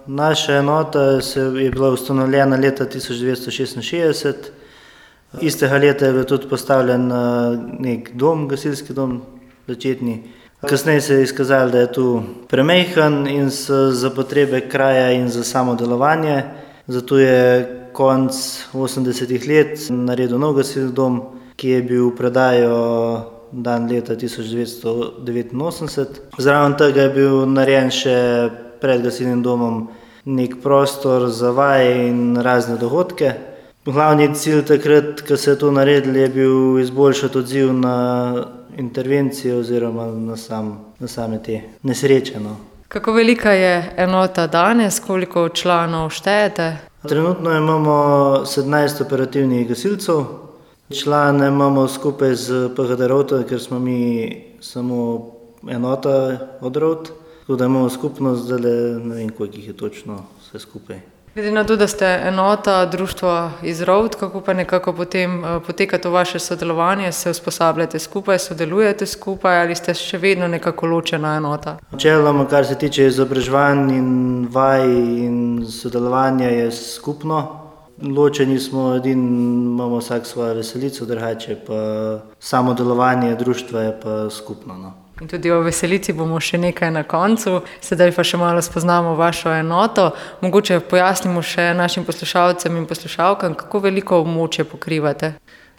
Naša enota je bila ustanovljena leta 1966. Istega leta je bil tudi postavljen nek dom, gasilski dom, začetni. Kasneje se je izkazalo, da je tu premajhen in za potrebe kraja in za samo delovanje. Zato je konec 80-ih let naredil nov gasilski dom, ki je bil v prodajo dan leta 1989. Zraven tega je bil narejen še pred gasilnim domom nek prostor za vaje in razne dogodke. Glavni cilj takrat, ko se je to naredilo, je bil izboljšati odziv na intervencije oziroma na same te nesreče. Kako velika je enota danes, koliko članov štejete? Trenutno imamo 17 operativnih gasilcev. Člane imamo skupaj z PHD Rovta, ker smo mi samo enota od Rovt. Tako da imamo skupnost, zdaj ne vem, koliko jih je točno vse skupaj. Glede na to, da ste enota društva iz Rovt, kako pa nekako potem poteka to vaše sodelovanje, se usposabljate skupaj, sodelujete skupaj ali ste še vedno nekako ločena enota? Načeloma, kar se tiče izobraževanj in vaj in sodelovanja, je skupno. Ločeni smo, imamo vsak svojo veselico, drugače pa samo delovanje društva je pa skupno. In tudi o veselici bomo še nekaj na koncu, sedaj pa še malo spoznamo vašo enoto. Mogoče pojasnimo še našim poslušalcem in poslušalkam, kako veliko območje pokrivate.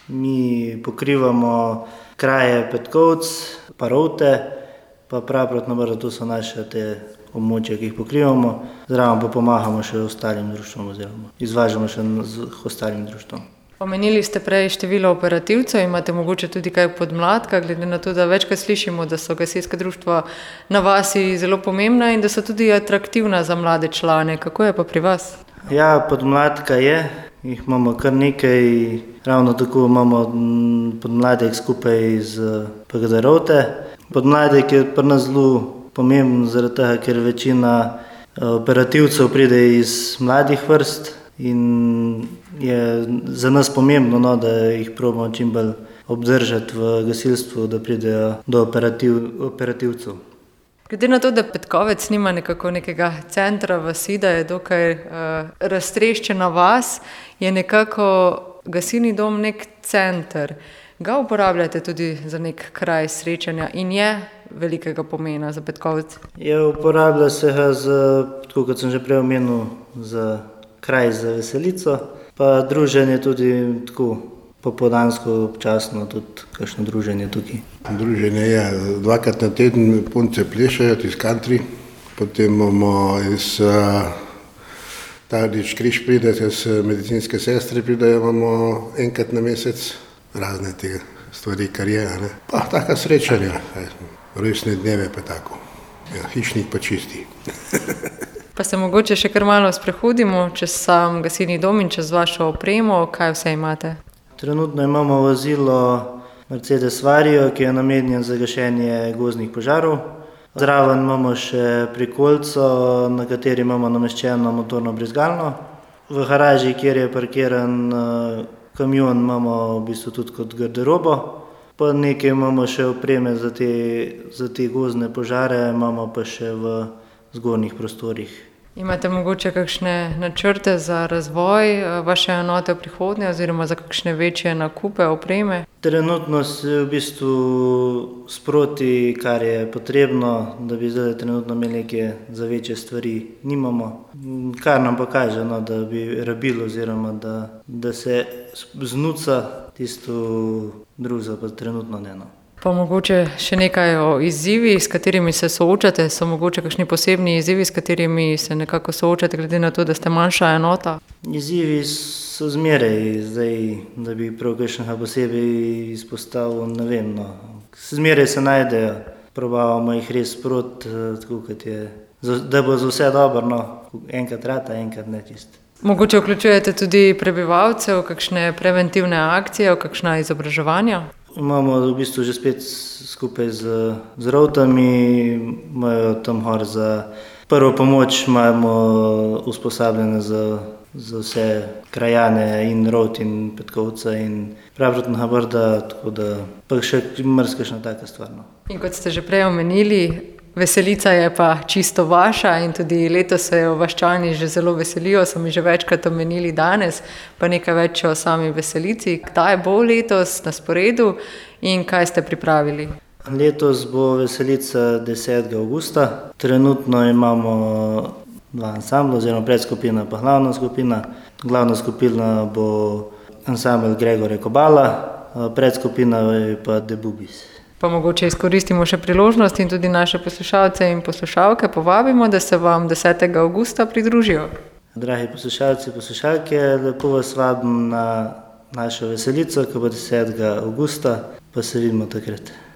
Mi pokrivamo kraje Petkovec, pa Rovte, pa Praprotna Brda, to so naše te območja, ki jih pokrivamo. Zraven pa pomagamo še ostalim društvom oziroma izvažamo še z ostalim društvom. Omenili ste prej število operativcev, imate mogoče tudi kaj podmladka, glede na to, da večkrat slišimo, da so gasilska društva na vasi zelo pomembna in da so tudi atraktivna za mlade člane. Kako je pa pri vas? Ja, podmladka je, jih imamo kar nekaj, ravno tako imamo podmladek skupaj z PHD Rovte. Podmladek je pri nas zelo pomemben zaradi tega, ker večina operativcev pride iz mladih vrst. In je za nas pomembno, da jih probamo čim bolj obdržati v gasilstvu, da pridejo do operativcev. Glede na to, da Petkovec nima nekega centra vasi, da je dokaj raztreščena vas, je nekako gasilni dom nek center. Ga uporabljate tudi za nek kraj srečanja in je velikega pomena za Petkovec? Uporablja se ga tako kot sem že prej omenil, za kraj za veselico, pa druženje tudi tako popoldansko, občasno tudi kakšno druženje tukaj. Druženje je dvakrat na teden, punce plešajo iz country, potem imamo iz Tardič Križ pride, iz medicinske sestre pridejo, imamo enkrat na mesec razne te stvari, kar je. Pa taka srečanja, rojstne dneve pa tako, hišnik pa čisti. Pa se mogoče še kar malo sprehodimo čez sam gasilni dom in čez vašo opremo, kaj vse imate? Trenutno imamo vozilo Mercedes Vario, ki je namenjen za gašenje gozdnih požarov. Zraven imamo še prikolico, na kateri imamo nameščeno motorno brizgalno. V garaži, kjer je parkiran kamion, imamo v bistvu tudi kot garderobo. Pa nekaj imamo še opreme za te gozdne požare, imamo pa še v zgornjih prostorih. Imate mogoče kakšne načrte za razvoj vaše enote v prihodnje oziroma za kakšne večje nakupe opreme? Trenutno se v bistvu sproti, kar je potrebno, da bi zdaj trenutno imeli neke za večje stvari, nimamo. Kar nam pa kaže, da bi rabili oziroma da se znuca tisto drugo, pa trenutno ne. Pa mogoče še nekaj o izzivih, s katerimi se soočate. So mogoče kakšni posebni izzivi, s katerimi se nekako soočate, glede na to, da ste manjša enota? Izzivi so zmeraj, da bi prav kakšnega posebej izpostavil, ne vem. Zmeraj se najdejo, probavamo jih res sproti, tako kot je, da bo za vse dobro, enkrat rata, enkrat ne čisto. Mogoče vključujete tudi prebivalcev, kakšne preventivne akcije, kakšna izobraževanja? Imamo v bistvu že spet skupaj z Rovtami, imajo tam hor za prvo pomoč, imamo usposabljene za vse krajane in Rovt in Petkovca in Praprotnega Brda, tako da pa še marsikšna taka stvar. In kot ste že prej omenili, Veselica je pa čisto vaša in tudi letos se jo Vaščani že zelo veselijo, so mi že večkrat omenili danes, pa nekaj več o sami veselici. Kdaj bo letos na sporedu in kaj ste pripravili? Letos bo veselica 10. avgusta. Trenutno imamo dva ansambla, oziroma predskupina pa glavna skupina. Glavna skupina bo ansambl Gregorja Kobala, predskupina je pa The Boobies. Pa mogoče izkoristimo še priložnost in tudi naše poslušalce in poslušalke povabimo, da se vam 10. avgusta pridružijo. Dragi poslušalci, poslušalke, lepo vas vabim na našo veselico, ki bo 10. avgusta, pa se vidimo takrat.